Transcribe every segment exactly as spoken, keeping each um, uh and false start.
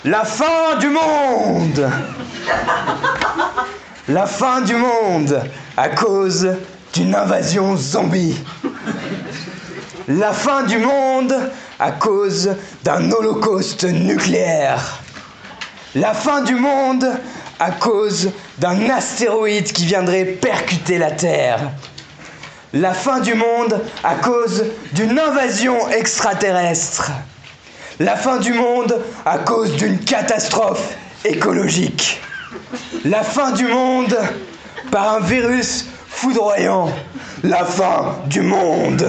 La fin du monde! La fin du monde à cause d'une invasion zombie. La fin du monde à cause d'un holocauste nucléaire. La fin du monde à cause d'un astéroïde qui viendrait percuter la Terre. La fin du monde à cause d'une invasion extraterrestre. La fin du monde à cause d'une catastrophe écologique. La fin du monde par un virus foudroyant. La fin du monde.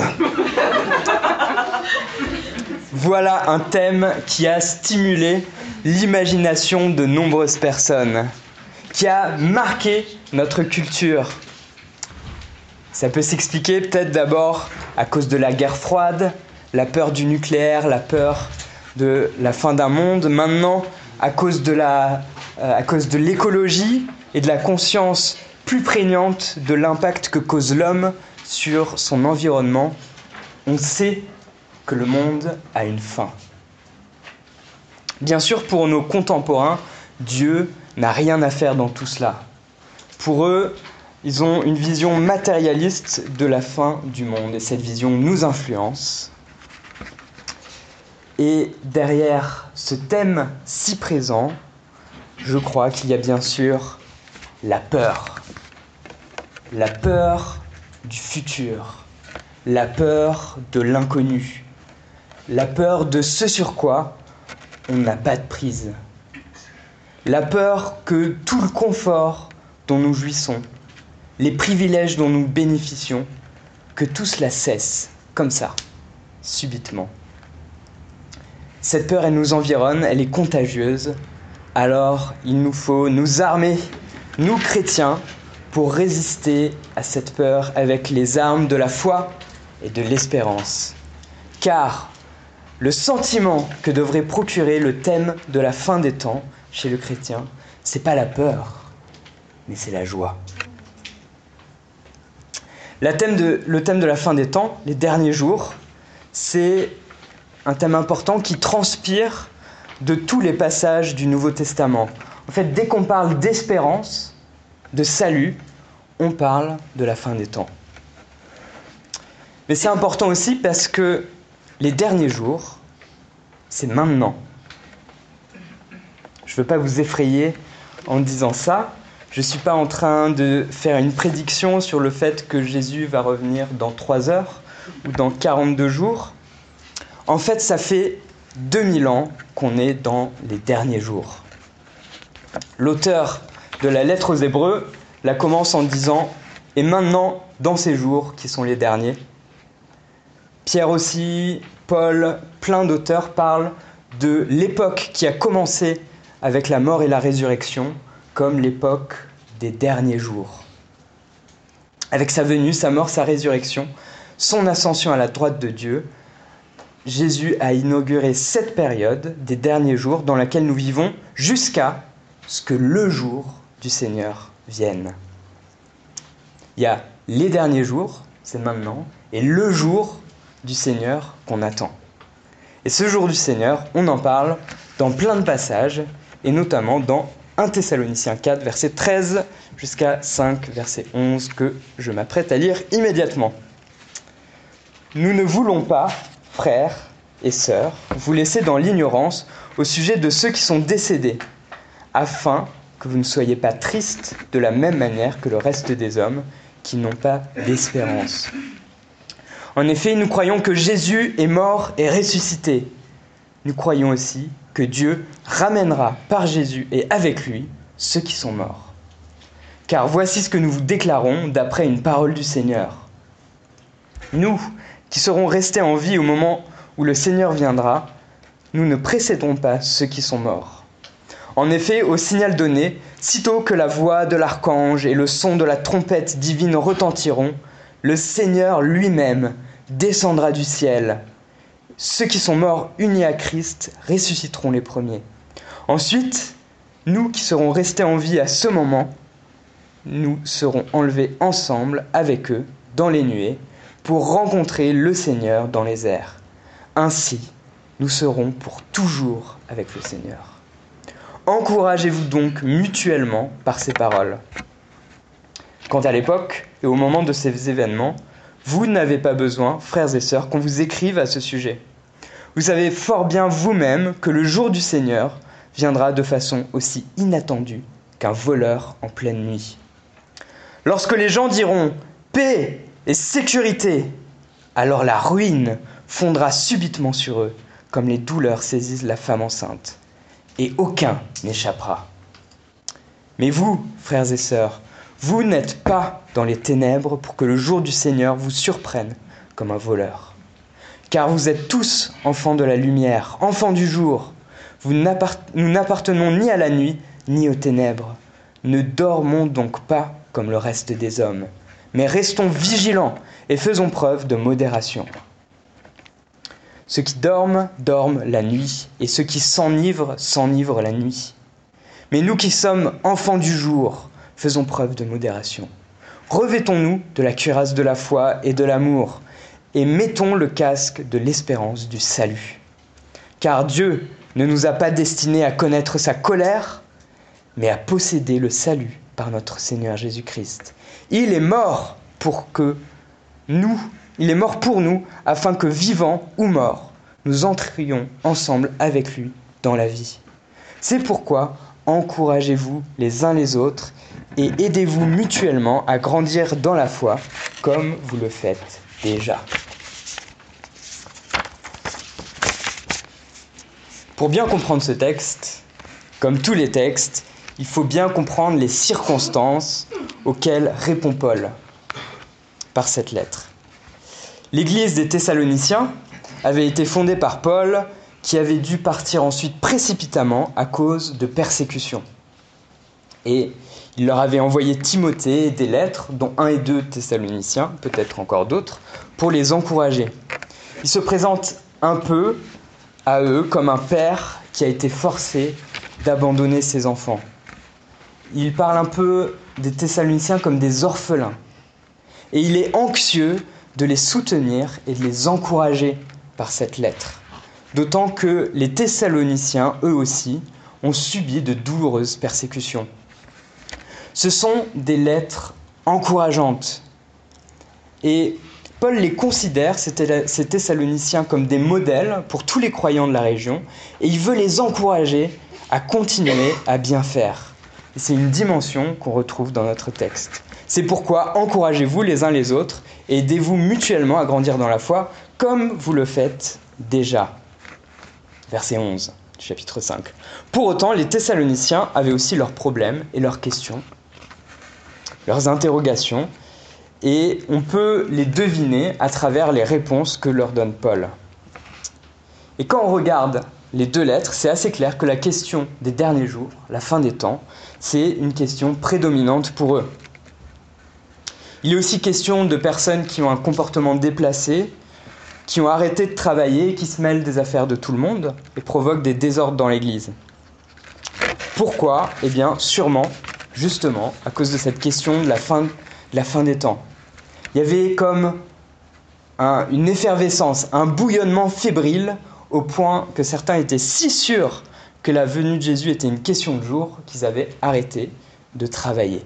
Voilà un thème qui a stimulé l'imagination de nombreuses personnes, qui a marqué notre culture. Ça peut s'expliquer peut-être d'abord à cause de la guerre froide, la peur du nucléaire, la peur de la fin d'un monde. Maintenant, à cause de la, euh, à cause de l'écologie et de la conscience plus prégnante de l'impact que cause l'homme sur son environnement, on sait que le monde a une fin. Bien sûr, pour nos contemporains, Dieu n'a rien à faire dans tout cela. Pour eux, ils ont une vision matérialiste de la fin du monde et cette vision nous influence. Et derrière ce thème si présent, je crois qu'il y a bien sûr la peur. La peur du futur. La peur de l'inconnu. La peur de ce sur quoi on n'a pas de prise. La peur que tout le confort dont nous jouissons, les privilèges dont nous bénéficions, que tout cela cesse, comme ça, subitement. Cette peur, elle nous environne, elle est contagieuse. Alors, il nous faut nous armer, nous chrétiens, pour résister à cette peur avec les armes de la foi et de l'espérance. Car le sentiment que devrait procurer le thème de la fin des temps chez le chrétien, c'est pas la peur, mais c'est la joie. La thème de, le thème de la fin des temps, les derniers jours, c'est un thème important qui transpire de tous les passages du Nouveau Testament. En fait, dès qu'on parle d'espérance, de salut, on parle de la fin des temps. Mais c'est important aussi parce que les derniers jours, c'est maintenant. Je ne veux pas vous effrayer en disant ça. Je ne suis pas en train de faire une prédiction sur le fait que Jésus va revenir dans trois heures ou dans quarante-deux jours. En fait, ça fait deux mille ans qu'on est dans les derniers jours. L'auteur de la lettre aux Hébreux la commence en disant « Et maintenant, dans ces jours qui sont les derniers ». Pierre aussi, Paul, plein d'auteurs parlent de l'époque qui a commencé avec la mort et la résurrection, comme l'époque des derniers jours. Avec sa venue, sa mort, sa résurrection, son ascension à la droite de Dieu, Jésus a inauguré cette période des derniers jours dans laquelle nous vivons jusqu'à ce que le jour du Seigneur vienne. Il y a les derniers jours, c'est maintenant, et le jour du Seigneur qu'on attend. Et ce jour du Seigneur, on en parle dans plein de passages, et notamment dans premier Thessaloniciens quatre, verset treize, jusqu'à cinq, verset onze, que je m'apprête à lire immédiatement. Nous ne voulons pas, frères et sœurs, vous laisser dans l'ignorance au sujet de ceux qui sont décédés, afin que vous ne soyez pas tristes de la même manière que le reste des hommes qui n'ont pas d'espérance. En effet, nous croyons que Jésus est mort et ressuscité. Nous croyons aussi que Dieu ramènera par Jésus et avec lui ceux qui sont morts. Car voici ce que nous vous déclarons d'après une parole du Seigneur. Nous, qui serons restés en vie au moment où le Seigneur viendra, nous ne précéderons pas ceux qui sont morts. En effet, au signal donné, sitôt que la voix de l'archange et le son de la trompette divine retentiront, le Seigneur lui-même descendra du ciel. Ceux qui sont morts unis à Christ ressusciteront les premiers. Ensuite, nous qui serons restés en vie à ce moment, nous serons enlevés ensemble avec eux dans les nuées pour rencontrer le Seigneur dans les airs. Ainsi, nous serons pour toujours avec le Seigneur. Encouragez-vous donc mutuellement par ces paroles. Quant à l'époque et au moment de ces événements, vous n'avez pas besoin, frères et sœurs, qu'on vous écrive à ce sujet. Vous savez fort bien vous-même que le jour du Seigneur viendra de façon aussi inattendue qu'un voleur en pleine nuit. Lorsque les gens diront « paix et sécurité », alors la ruine fondra subitement sur eux, comme les douleurs saisissent la femme enceinte, et aucun n'échappera. Mais vous, frères et sœurs, vous n'êtes pas dans les ténèbres pour que le jour du Seigneur vous surprenne comme un voleur. Car vous êtes tous enfants de la lumière, enfants du jour. Vous n'appart- nous n'appartenons ni à la nuit, ni aux ténèbres. Ne dormons donc pas comme le reste des hommes, mais restons vigilants et faisons preuve de modération. Ceux qui dorment, dorment la nuit, et ceux qui s'enivrent, s'enivrent la nuit. Mais nous qui sommes enfants du jour, faisons preuve de modération. Revêtons-nous de la cuirasse de la foi et de l'amour, et mettons le casque de l'espérance du salut. Car Dieu ne nous a pas destinés à connaître sa colère, mais à posséder le salut par notre Seigneur Jésus-Christ. Il est mort pour que nous, il est mort pour nous, afin que vivants ou morts, nous entrions ensemble avec lui dans la vie. C'est pourquoi encouragez-vous les uns les autres et aidez-vous mutuellement à grandir dans la foi, comme vous le faites déjà. Pour bien comprendre ce texte, comme tous les textes, il faut bien comprendre les circonstances auxquelles répond Paul par cette lettre. L'église des Thessaloniciens avait été fondée par Paul, qui avait dû partir ensuite précipitamment à cause de persécutions. Et il leur avait envoyé Timothée des lettres, dont un et deux Thessaloniciens, peut-être encore d'autres, pour les encourager. Il se présente un peu à eux comme un père qui a été forcé d'abandonner ses enfants. Il parle un peu des Thessaloniciens comme des orphelins. Et il est anxieux de les soutenir et de les encourager par cette lettre. D'autant que les Thessaloniciens, eux aussi, ont subi de douloureuses persécutions. Ce sont des lettres encourageantes. Et Paul les considère, ces Thessaloniciens, comme des modèles pour tous les croyants de la région, et il veut les encourager à continuer à bien faire. Et c'est une dimension qu'on retrouve dans notre texte. C'est pourquoi encouragez-vous les uns les autres et aidez-vous mutuellement à grandir dans la foi, comme vous le faites déjà. Verset onze, chapitre cinq. Pour autant, les Thessaloniciens avaient aussi leurs problèmes et leurs questions, leurs interrogations, et on peut les deviner à travers les réponses que leur donne Paul. Et quand on regarde les deux lettres, c'est assez clair que la question des derniers jours, la fin des temps, c'est une question prédominante pour eux. Il est aussi question de personnes qui ont un comportement déplacé, qui ont arrêté de travailler, qui se mêlent des affaires de tout le monde et provoquent des désordres dans l'Église. Pourquoi ? Eh bien, sûrement, justement, à cause de cette question de la fin, de la fin des temps. Il y avait comme un, une effervescence, un bouillonnement fébrile, au point que certains étaient si sûrs que la venue de Jésus était une question de jour qu'ils avaient arrêté de travailler.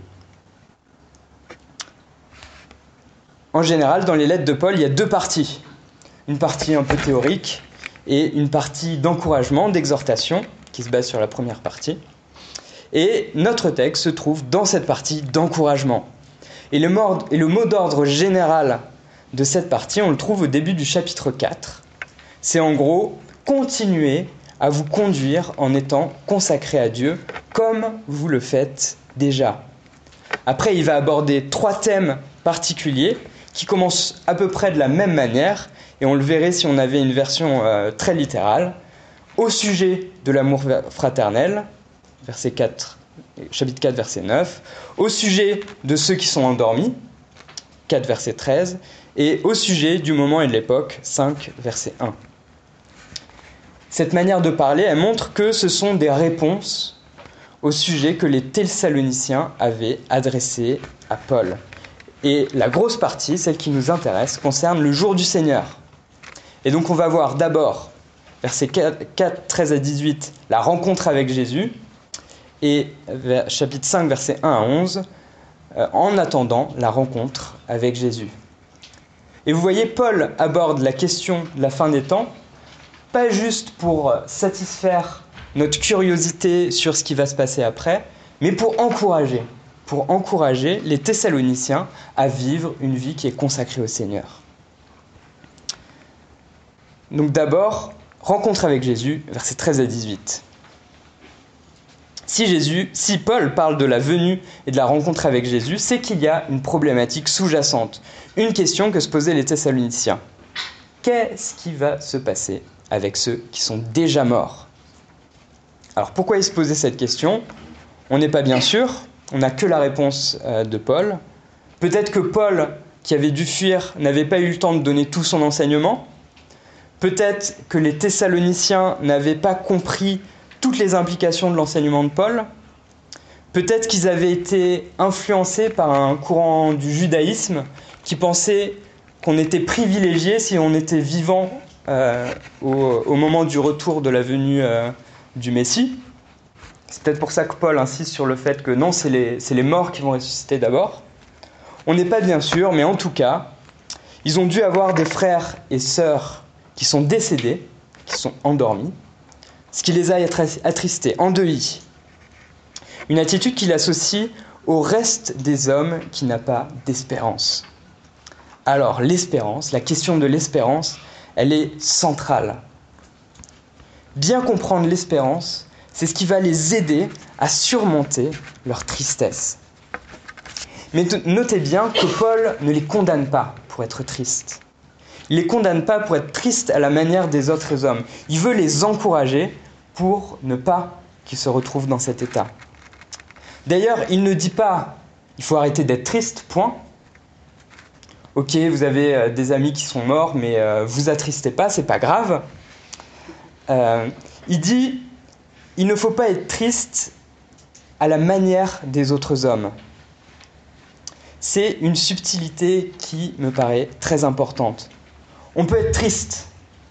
En général, dans les lettres de Paul, il y a deux parties. Une partie un peu théorique et une partie d'encouragement, d'exhortation, qui se base sur la première partie. Et notre texte se trouve dans cette partie d'encouragement. Et le, mot, et le mot d'ordre général de cette partie, on le trouve au début du chapitre quatre. C'est en gros, continuez à vous conduire en étant consacrés à Dieu, comme vous le faites déjà. Après, il va aborder trois thèmes particuliers qui commencent à peu près de la même manière, et on le verrait si on avait une version euh, très littérale, au sujet de l'amour fraternel, verset quatre, chapitre quatre, verset neuf, au sujet de ceux qui sont endormis, quatre, verset treize, et au sujet du moment et de l'époque, cinq, verset un. Cette manière de parler, elle montre que ce sont des réponses au sujet que les Thessaloniciens avaient adressé à Paul. Et la grosse partie, celle qui nous intéresse, concerne le jour du Seigneur. Et donc on va voir d'abord, versets quatre, treize à dix-huit, la rencontre avec Jésus, et chapitre cinq, versets un à onze, euh, en attendant la rencontre avec Jésus. Et vous voyez, Paul aborde la question de la fin des temps, pas juste pour satisfaire notre curiosité sur ce qui va se passer après, mais pour encourager, pour encourager les Thessaloniciens à vivre une vie qui est consacrée au Seigneur. Donc d'abord, rencontre avec Jésus, versets treize à dix-huit. Si Jésus, si Paul parle de la venue et de la rencontre avec Jésus, c'est qu'il y a une problématique sous-jacente, une question que se posaient les Thessaloniciens. Qu'est-ce qui va se passer avec ceux qui sont déjà morts ? Alors pourquoi ils se posaient cette question ? On n'est pas bien sûr, on n'a que la réponse de Paul. Peut-être que Paul, qui avait dû fuir, n'avait pas eu le temps de donner tout son enseignement. Peut-être que les Thessaloniciens n'avaient pas compris toutes les implications de l'enseignement de Paul. Peut-être qu'ils avaient été influencés par un courant du judaïsme qui pensait qu'on était privilégié si on était vivant euh, au, au moment du retour de la venue euh, du Messie. C'est peut-être pour ça que Paul insiste sur le fait que non, c'est les, c'est les morts qui vont ressusciter d'abord. On n'est pas bien sûr, mais en tout cas, ils ont dû avoir des frères et sœurs qui sont décédés, qui sont endormis, ce qui les a attristés, endeuillés. Une attitude qu'il associe au reste des hommes qui n'a pas d'espérance. Alors, l'espérance, la question de l'espérance, elle est centrale. Bien comprendre l'espérance, c'est ce qui va les aider à surmonter leur tristesse. Mais notez bien que Paul ne les condamne pas pour être tristes. Il ne les condamne pas pour être tristes à la manière des autres hommes. Il veut les encourager pour ne pas qu'ils se retrouvent dans cet état. D'ailleurs, il ne dit pas « il faut arrêter d'être triste, point ». Ok, vous avez des amis qui sont morts, mais euh, vous attristez pas, c'est pas grave. Euh, il dit « il ne faut pas être triste à la manière des autres hommes ». C'est une subtilité qui me paraît très importante. On peut être triste.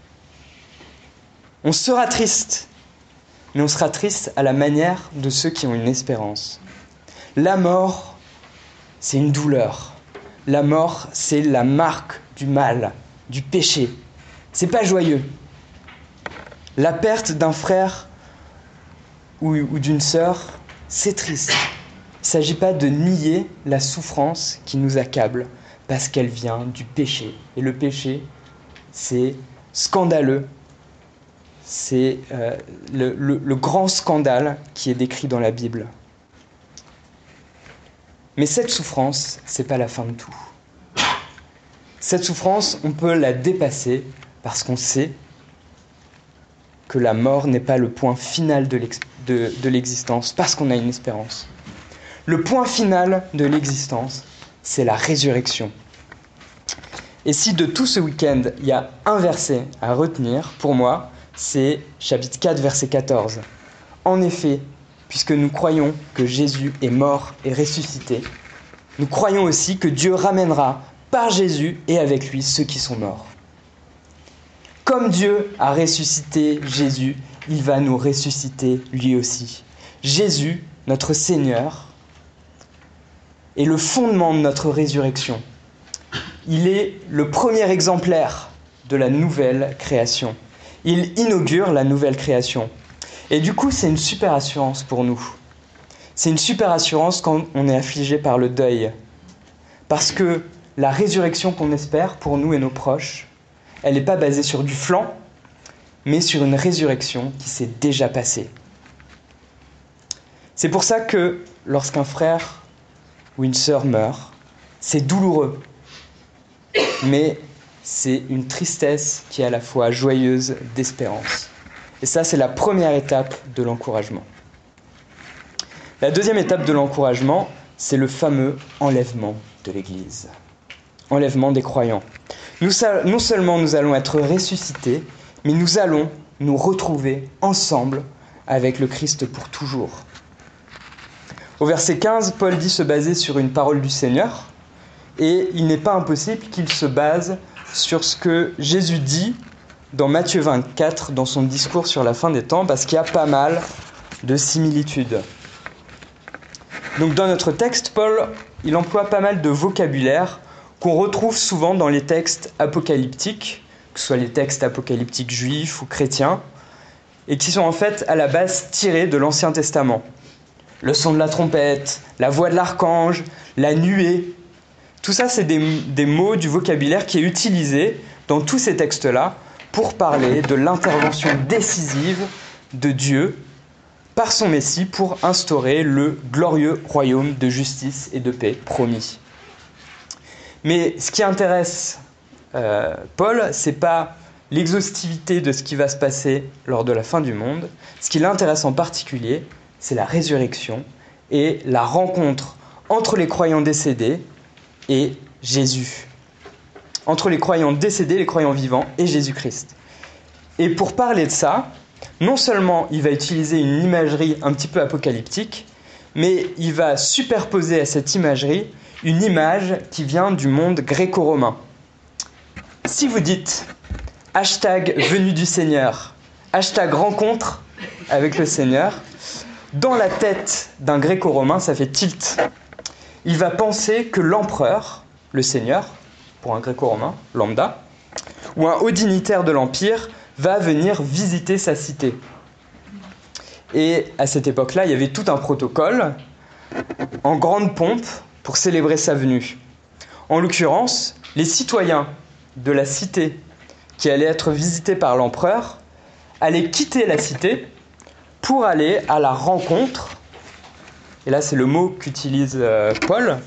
On sera triste. Mais on sera triste à la manière de ceux qui ont une espérance. La mort, c'est une douleur. La mort, c'est la marque du mal, du péché. C'est pas joyeux. La perte d'un frère ou, ou d'une sœur, c'est triste. Il ne s'agit pas de nier la souffrance qui nous accable parce qu'elle vient du péché. Et le péché, c'est scandaleux. C'est euh, le, le, le grand scandale qui est décrit dans la Bible. Mais cette souffrance, ce n'est pas la fin de tout. Cette souffrance, on peut la dépasser parce qu'on sait que la mort n'est pas le point final de, l'ex- de, de l'existence, parce qu'on a une espérance. Le point final de l'existence, c'est la résurrection. Et si de tout ce week-end, il y a un verset à retenir, pour moi, c'est chapitre quatre, verset quatorze. En effet, puisque nous croyons que Jésus est mort et ressuscité, nous croyons aussi que Dieu ramènera par Jésus et avec lui ceux qui sont morts. Comme Dieu a ressuscité Jésus, il va nous ressusciter lui aussi. Jésus, notre Seigneur, est le fondement de notre résurrection. Il est le premier exemplaire de la nouvelle création. Il inaugure la nouvelle création. Et du coup, c'est une super assurance pour nous. C'est une super assurance quand on est affligé par le deuil. Parce que la résurrection qu'on espère pour nous et nos proches, elle n'est pas basée sur du flan, mais sur une résurrection qui s'est déjà passée. C'est pour ça que lorsqu'un frère ou une sœur meurt, c'est douloureux. Mais c'est une tristesse qui est à la fois joyeuse d'espérance. Et ça, c'est la première étape de l'encouragement. La deuxième étape de l'encouragement, c'est le fameux enlèvement de l'Église. Enlèvement des croyants. Nous, non seulement nous allons être ressuscités, mais nous allons nous retrouver ensemble avec le Christ pour toujours. Au verset quinze, Paul dit se baser sur une parole du Seigneur, et il n'est pas impossible qu'il se base sur ce que Jésus dit dans Matthieu vingt-quatre, dans son discours sur la fin des temps, parce qu'il y a pas mal de similitudes. Donc dans notre texte, Paul, il emploie pas mal de vocabulaire qu'on retrouve souvent dans les textes apocalyptiques, que ce soit les textes apocalyptiques juifs ou chrétiens, et qui sont en fait à la base tirés de l'Ancien Testament. Le son de la trompette, la voix de l'archange, la nuée, tout ça c'est des, des mots du vocabulaire qui est utilisé dans tous ces textes-là pour parler de l'intervention décisive de Dieu par son Messie pour instaurer le glorieux royaume de justice et de paix promis. Mais ce qui intéresse euh, Paul, c'est pas l'exhaustivité de ce qui va se passer lors de la fin du monde. Ce qui l'intéresse en particulier, c'est la résurrection et la rencontre entre les croyants décédés et Jésus. Entre les croyants décédés, les croyants vivants et Jésus-Christ. Et pour parler de ça, non seulement il va utiliser une imagerie un petit peu apocalyptique, mais il va superposer à cette imagerie une image qui vient du monde gréco-romain. Si vous dites hashtag venue du Seigneur, hashtag rencontre avec le Seigneur, dans la tête d'un gréco-romain, ça fait tilt. Il va penser que l'empereur, le Seigneur, pour un gréco-romain lambda, ou un haut dignitaire de l'Empire, va venir visiter sa cité. Et à cette époque-là, il y avait tout un protocole en grande pompe pour célébrer sa venue. En l'occurrence, les citoyens de la cité qui allaient être visités par l'empereur allaient quitter la cité pour aller à la rencontre, et là c'est le mot qu'utilise euh, Paul,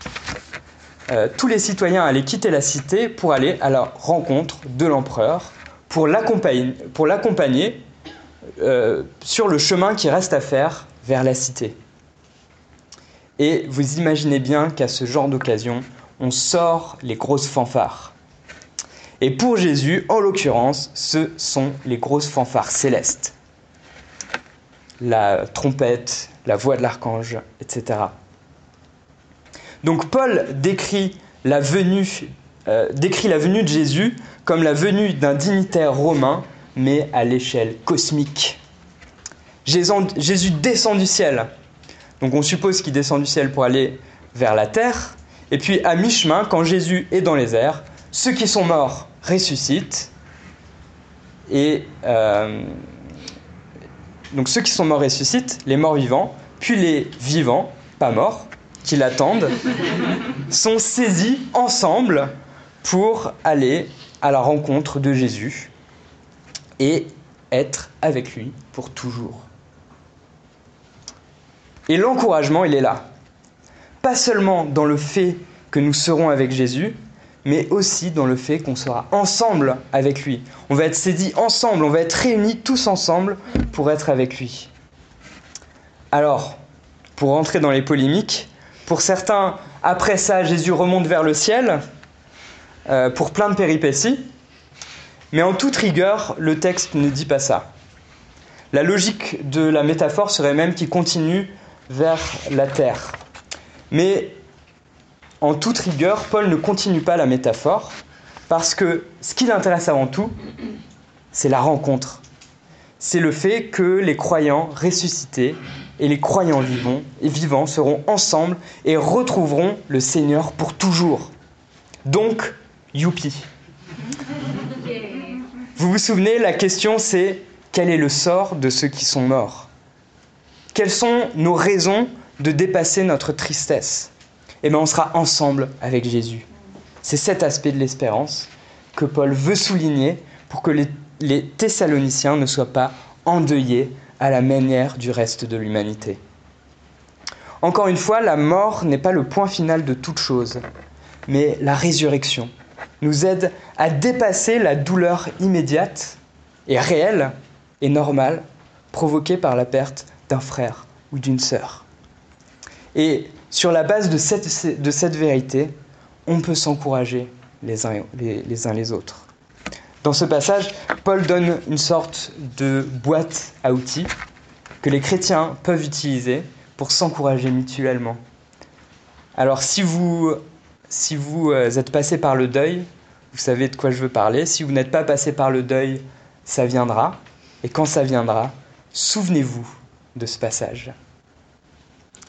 euh, tous les citoyens allaient quitter la cité pour aller à la rencontre de l'empereur, pour l'accompagner, pour l'accompagner euh, sur le chemin qui reste à faire vers la cité. Et vous imaginez bien qu'à ce genre d'occasion, on sort les grosses fanfares. Et pour Jésus, en l'occurrence, ce sont les grosses fanfares célestes. La trompette, la voix de l'archange, et cetera. Donc Paul décrit la venue, euh, décrit la venue de Jésus comme la venue d'un dignitaire romain, mais à l'échelle cosmique. Jésus descend du ciel. Donc on suppose qu'il descend du ciel pour aller vers la terre. Et puis à mi-chemin, quand Jésus est dans les airs, ceux qui sont morts ressuscitent. Et euh, donc ceux qui sont morts ressuscitent, les morts vivants, puis les vivants, pas morts, qui l'attendent, sont saisis ensemble pour aller à la rencontre de Jésus et être avec lui pour toujours. Et l'encouragement, il est là. Pas seulement dans le fait que nous serons avec Jésus, mais aussi dans le fait qu'on sera ensemble avec lui. On va être saisis ensemble, on va être réunis tous ensemble pour être avec lui. Alors, pour rentrer dans les polémiques, pour certains, après ça, Jésus remonte vers le ciel, euh, pour plein de péripéties, mais en toute rigueur, le texte ne dit pas ça. La logique de la métaphore serait même qu'il continue vers la terre. Mais en toute rigueur, Paul ne continue pas la métaphore parce que ce qui l'intéresse avant tout, c'est la rencontre. C'est le fait que les croyants ressuscités et les croyants vivants, et vivants seront ensemble et retrouveront le Seigneur pour toujours. Donc, youpi. Vous vous souvenez, la question c'est quel est le sort de ceux qui sont morts ? Quelles sont nos raisons de dépasser notre tristesse ? Eh bien, on sera ensemble avec Jésus. C'est cet aspect de l'espérance que Paul veut souligner pour que les, les Thessaloniciens ne soient pas endeuillés à la manière du reste de l'humanité. Encore une fois, la mort n'est pas le point final de toute chose, mais la résurrection nous aide à dépasser la douleur immédiate et réelle et normale provoquée par la perte d'un frère ou d'une sœur. Et sur la base de cette, de cette vérité, on peut s'encourager les uns, les, les uns les autres. Dans ce passage, Paul donne une sorte de boîte à outils que les chrétiens peuvent utiliser pour s'encourager mutuellement. Alors si vous, si vous êtes passé par le deuil, vous savez de quoi je veux parler. Si vous n'êtes pas passé par le deuil, ça viendra. Et quand ça viendra, souvenez-vous de ce passage.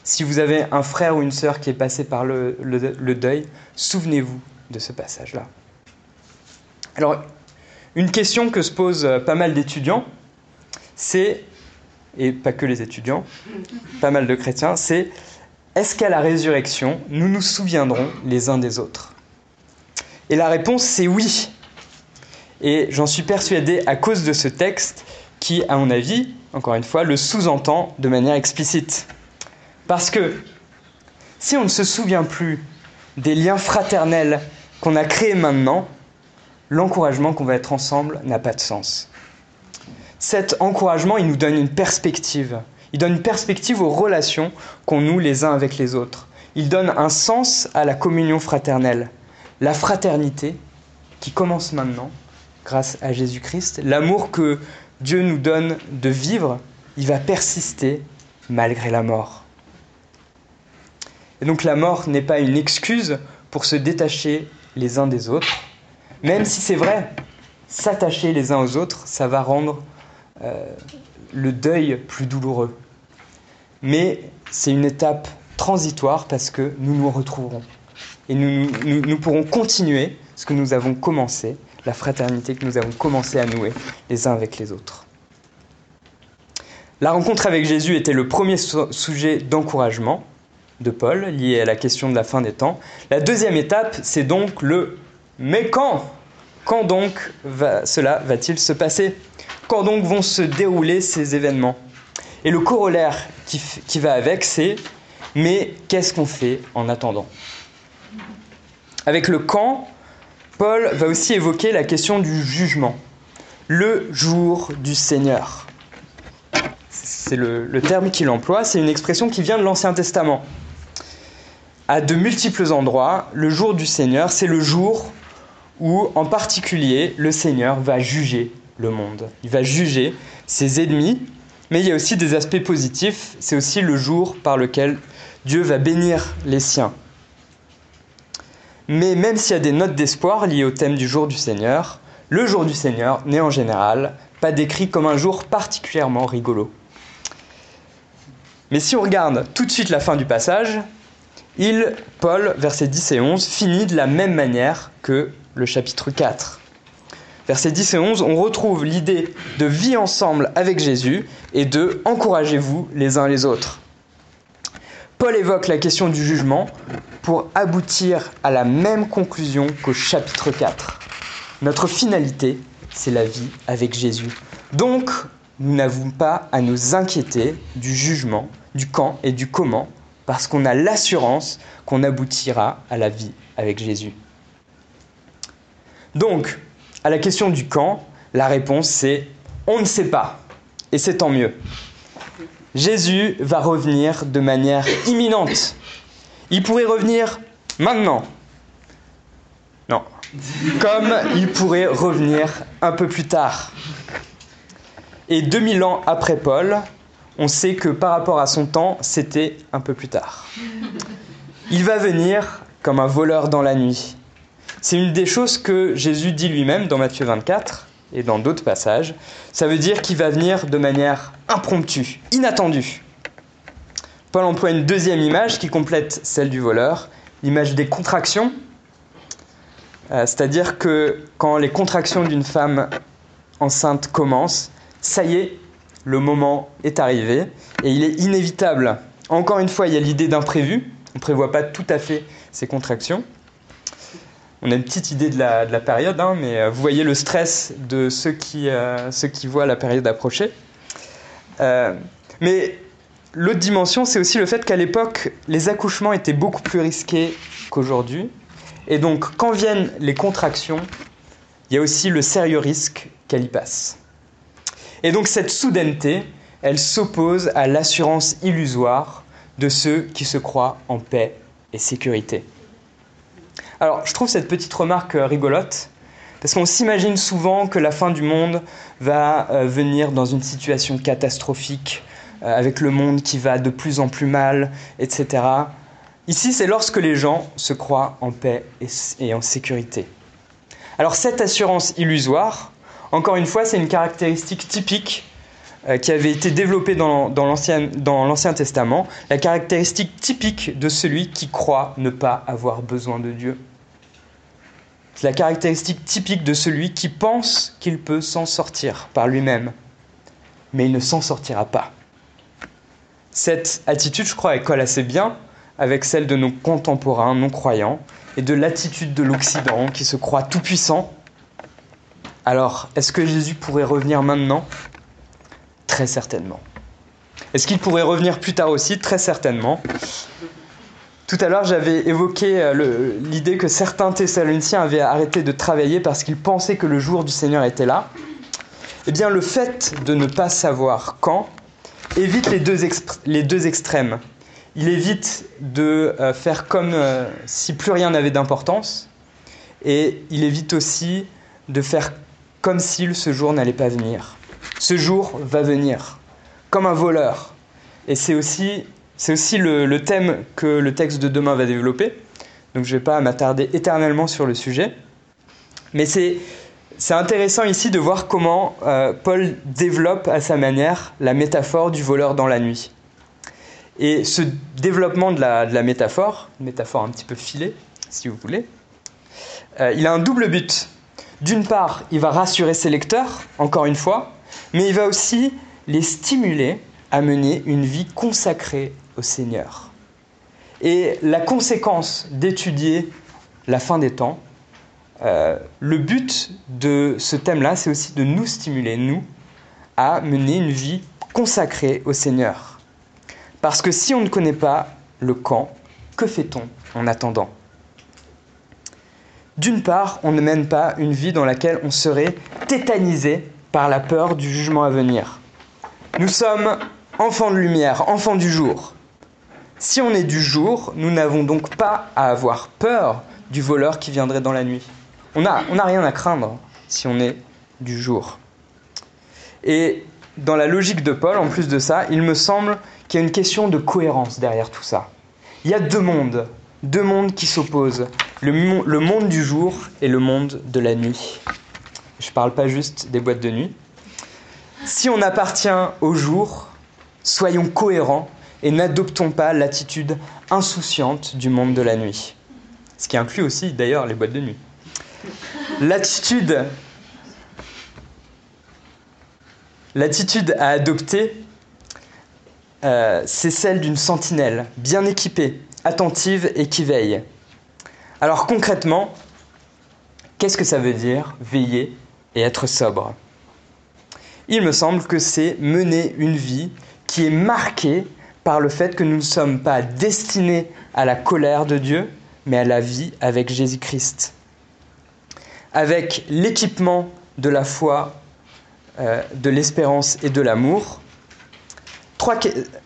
Si vous avez un frère ou une sœur qui est passé par le, le, le deuil, souvenez-vous de ce passage-là. Alors, une question que se posent pas mal d'étudiants, c'est, et pas que les étudiants, pas mal de chrétiens, c'est est-ce qu'à la résurrection, nous nous souviendrons les uns des autres ? Et la réponse, c'est oui. Et j'en suis persuadé à cause de ce texte qui, à mon avis, encore une fois, le sous-entend de manière explicite. Parce que si on ne se souvient plus des liens fraternels qu'on a créés maintenant, l'encouragement qu'on va être ensemble n'a pas de sens. Cet encouragement, il nous donne une perspective. Il donne une perspective aux relations qu'on noue les uns avec les autres. Il donne un sens à la communion fraternelle. La fraternité qui commence maintenant, grâce à Jésus-Christ, l'amour que Dieu nous donne de vivre, il va persister malgré la mort. Et donc la mort n'est pas une excuse pour se détacher les uns des autres, même si c'est vrai, s'attacher les uns aux autres, ça va rendre euh, le deuil plus douloureux. Mais c'est une étape transitoire parce que nous nous retrouverons. Et nous, nous, nous pourrons continuer ce que nous avons commencé, la fraternité que nous avons commencé à nouer les uns avec les autres. La rencontre avec Jésus était le premier sujet d'encouragement de Paul, lié à la question de la fin des temps. La deuxième étape, c'est donc le « mais quand ?» Quand donc va, cela va-t-il se passer ? Quand donc vont se dérouler ces événements ? Et le corollaire qui, qui va avec, c'est « mais qu'est-ce qu'on fait en attendant ?» Avec le « quand », Paul va aussi évoquer la question du jugement, le jour du Seigneur. C'est le, le terme qu'il emploie, c'est une expression qui vient de l'Ancien Testament. À de multiples endroits, le jour du Seigneur, c'est le jour où, en particulier, le Seigneur va juger le monde. Il va juger ses ennemis, mais il y a aussi des aspects positifs. C'est aussi le jour par lequel Dieu va bénir les siens. Mais même s'il y a des notes d'espoir liées au thème du jour du Seigneur, le jour du Seigneur n'est en général pas décrit comme un jour particulièrement rigolo. Mais si on regarde tout de suite la fin du passage, il, Paul, versets dix et onze, finit de la même manière que le chapitre quatre. Versets dix et onze, on retrouve l'idée de vie ensemble avec Jésus et de « encouragez-vous les uns les autres ». Paul évoque la question du jugement pour aboutir à la même conclusion qu'au chapitre quatre. Notre finalité, c'est la vie avec Jésus. Donc, nous n'avons pas à nous inquiéter du jugement, du quand et du comment, parce qu'on a l'assurance qu'on aboutira à la vie avec Jésus. Donc, à la question du quand, la réponse c'est « on ne sait pas » et c'est tant mieux. Jésus va revenir de manière imminente. Il pourrait revenir maintenant. Non. Comme il pourrait revenir un peu plus tard. Et deux mille ans après Paul, on sait que par rapport à son temps, c'était un peu plus tard. Il va venir comme un voleur dans la nuit. C'est une des choses que Jésus dit lui-même dans Matthieu vingt-quatre et dans d'autres passages. Ça veut dire qu'il va venir de manière impromptue, inattendue. Paul emploie une deuxième image qui complète celle du voleur, l'image des contractions. Euh, c'est-à-dire que quand les contractions d'une femme enceinte commencent, ça y est, le moment est arrivé et il est inévitable. Encore une fois, il y a l'idée d'imprévu. On ne prévoit pas tout à fait ces contractions. On a une petite idée de la, de la période, hein, mais vous voyez le stress de ceux qui, euh, ceux qui voient la période approcher. Euh, mais l'autre dimension, c'est aussi le fait qu'à l'époque, les accouchements étaient beaucoup plus risqués qu'aujourd'hui. Et donc, quand viennent les contractions, il y a aussi le sérieux risque qu'elle y passe. Et donc, cette soudaineté, elle s'oppose à l'assurance illusoire de ceux qui se croient en paix et sécurité. Alors, je trouve cette petite remarque rigolote, parce qu'on s'imagine souvent que la fin du monde va euh, venir dans une situation catastrophique, euh, avec le monde qui va de plus en plus mal, et cetera. Ici, c'est lorsque les gens se croient en paix et, et en sécurité. Alors, cette assurance illusoire, encore une fois, c'est une caractéristique typique euh, qui avait été développée dans, dans, l'Ancien, dans l'Ancien Testament, la caractéristique typique de celui qui croit ne pas avoir besoin de Dieu. C'est la caractéristique typique de celui qui pense qu'il peut s'en sortir par lui-même, mais il ne s'en sortira pas. Cette attitude, je crois, elle colle assez bien avec celle de nos contemporains non-croyants et de l'attitude de l'Occident qui se croit tout-puissant. Alors, est-ce que Jésus pourrait revenir maintenant ? Très certainement. Est-ce qu'il pourrait revenir plus tard aussi ? Très certainement. Tout à l'heure, j'avais évoqué le, l'idée que certains Thessaloniciens avaient arrêté de travailler parce qu'ils pensaient que le jour du Seigneur était là. Eh bien, le fait de ne pas savoir quand évite les deux, exp- les deux extrêmes. Il évite de euh, faire comme euh, si plus rien n'avait d'importance, et il évite aussi de faire comme si ce jour n'allait pas venir. Ce jour va venir, comme un voleur. Et c'est aussi... C'est aussi le, le thème que le texte de demain va développer, donc je ne vais pas m'attarder éternellement sur le sujet. Mais c'est, c'est intéressant ici de voir comment euh, Paul développe à sa manière la métaphore du voleur dans la nuit. Et ce développement de la, de la métaphore, une métaphore un petit peu filée, si vous voulez, euh, il a un double but. D'une part, il va rassurer ses lecteurs, encore une fois, mais il va aussi les stimuler à mener une vie consacrée au Seigneur. Et la conséquence d'étudier la fin des temps, euh, le but de ce thème-là, c'est aussi de nous stimuler, nous, à mener une vie consacrée au Seigneur. Parce que si on ne connaît pas le quand, que fait-on en attendant ? D'une part, on ne mène pas une vie dans laquelle on serait tétanisé par la peur du jugement à venir. Nous sommes enfants de lumière, enfants du jour. Si on est du jour, nous n'avons donc pas à avoir peur du voleur qui viendrait dans la nuit. On n'a on n'a rien à craindre si on est du jour. Et dans la logique de Paul, en plus de ça, il me semble qu'il y a une question de cohérence derrière tout ça. Il y a deux mondes, deux mondes qui s'opposent, le, mon- le monde du jour et le monde de la nuit. Je ne parle pas juste des boîtes de nuit. Si on appartient au jour, soyons cohérents et n'adoptons pas l'attitude insouciante du monde de la nuit. Ce qui inclut aussi, d'ailleurs, les boîtes de nuit. L'attitude, l'attitude à adopter, euh, c'est celle d'une sentinelle, bien équipée, attentive et qui veille. Alors concrètement, qu'est-ce que ça veut dire veiller et être sobre ? Il me semble que c'est mener une vie qui est marquée par le fait que nous ne sommes pas destinés à la colère de Dieu, mais à la vie avec Jésus-Christ. Avec l'équipement de la foi, euh, de l'espérance et de l'amour, trois...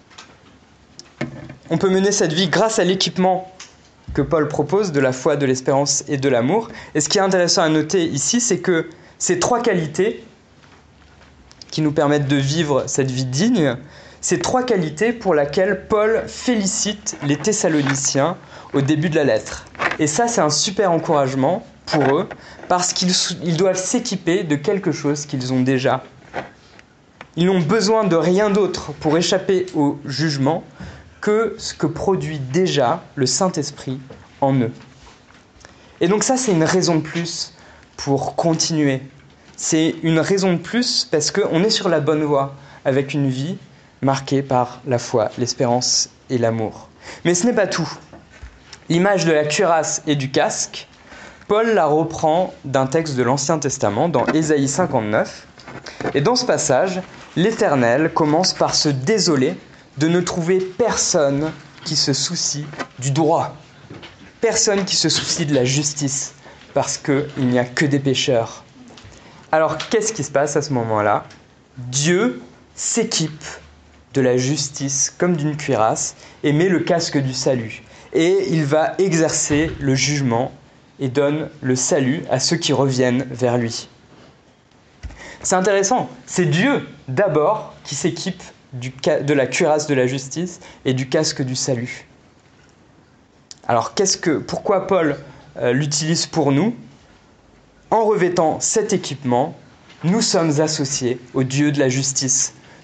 on peut mener cette vie grâce à l'équipement que Paul propose de la foi, de l'espérance et de l'amour. Et ce qui est intéressant à noter ici, c'est que ces trois qualités qui nous permettent de vivre cette vie digne, ces trois qualités pour lesquelles Paul félicite les Thessaloniciens au début de la lettre. Et ça, c'est un super encouragement pour eux, parce qu'ils ils doivent s'équiper de quelque chose qu'ils ont déjà. Ils n'ont besoin de rien d'autre pour échapper au jugement que ce que produit déjà le Saint-Esprit en eux. Et donc ça, c'est une raison de plus pour continuer. C'est une raison de plus parce qu'on est sur la bonne voie avec une vie marquée par la foi, l'espérance et l'amour. Mais ce n'est pas tout. L'image de la cuirasse et du casque, Paul la reprend d'un texte de l'Ancien Testament, dans Ésaïe cinquante-neuf. Et dans ce passage, l'Éternel commence par se désoler de ne trouver personne qui se soucie du droit, personne qui se soucie de la justice, parce qu'il n'y a que des pécheurs. Alors, qu'est-ce qui se passe à ce moment-là ? Dieu s'équipe de la justice comme d'une cuirasse et met le casque du salut. Et il va exercer le jugement et donne le salut à ceux qui reviennent vers lui. C'est intéressant, c'est Dieu d'abord qui s'équipe du, de la cuirasse de la justice et du casque du salut. Alors, qu'est-ce que, pourquoi Paul euh, l'utilise pour nous ? En revêtant cet équipement, nous sommes associés au Dieu de la justice.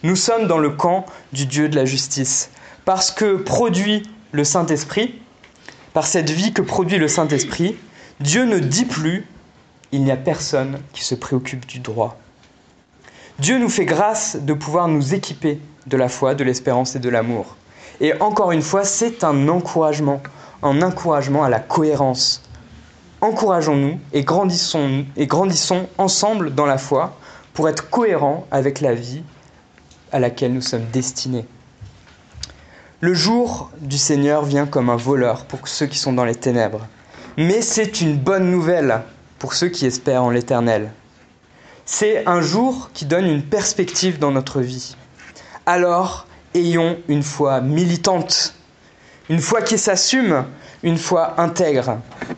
Nous sommes dans le camp du Dieu de la justice. Parce que produit le Saint-Esprit, par cette vie que produit le Saint-Esprit, Dieu ne dit plus « il n'y a personne qui se préoccupe du droit ». Dieu nous fait grâce de pouvoir nous équiper de la foi, de l'espérance et de l'amour. Et encore une fois, c'est un encouragement, un encouragement à la cohérence. Encourageons-nous et grandissons, et grandissons ensemble dans la foi pour être cohérents avec la vie à laquelle nous sommes destinés. Le jour du Seigneur vient comme un voleur pour ceux qui sont dans les ténèbres. Mais c'est une bonne nouvelle pour ceux qui espèrent en l'Éternel. C'est un jour qui donne une perspective dans notre vie. Alors, ayons une foi militante, une foi qui s'assume, une foi intègre.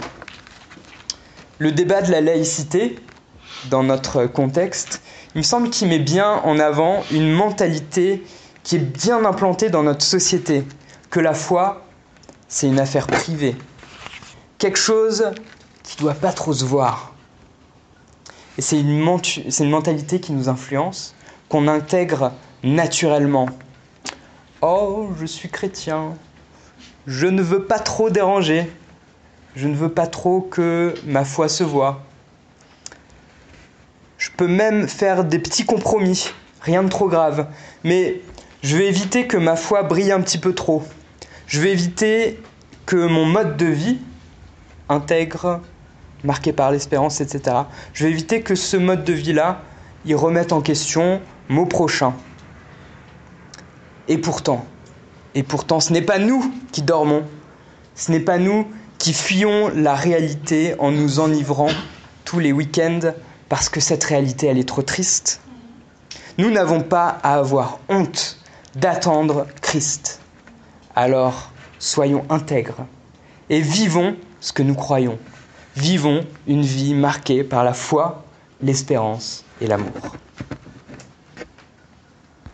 Le débat de la laïcité, dans notre contexte, il me semble qu'il met bien en avant une mentalité qui est bien implantée dans notre société, que la foi, c'est une affaire privée, quelque chose qui ne doit pas trop se voir. Et c'est une, mentu- c'est une mentalité qui nous influence, qu'on intègre naturellement. Oh, je suis chrétien, je ne veux pas trop déranger, je ne veux pas trop que ma foi se voie. Je peux même faire des petits compromis, rien de trop grave, mais je vais éviter que ma foi brille un petit peu trop. Je vais éviter que mon mode de vie intègre, marqué par l'espérance, et cetera. Je vais éviter que ce mode de vie-là, il remette en question mon prochain. Et pourtant, et pourtant, ce n'est pas nous qui dormons. Ce n'est pas nous qui fuyons la réalité en nous enivrant tous les week-ends parce que cette réalité, elle est trop triste. Nous n'avons pas à avoir honte d'attendre Christ. Alors, soyons intègres et vivons ce que nous croyons. Vivons une vie marquée par la foi, l'espérance et l'amour.